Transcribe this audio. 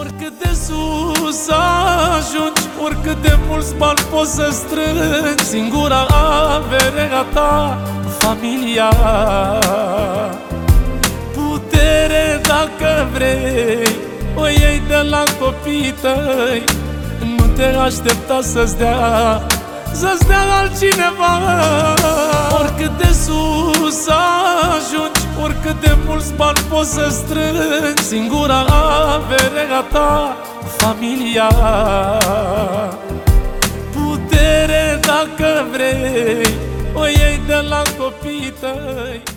Oricât de sus ajungi, oricât de mulți bani poți să strângi, singura avere a ta, familia. Putere dacă vrei, o iei de la copiii tăi. Nu te aștepta să-ți dea altcineva. Oricât de sus ajungi, oricât de mulți bani poți să strângi, singura avere a ta, familia. Putere dacă vrei, o iei de la copiii tăi.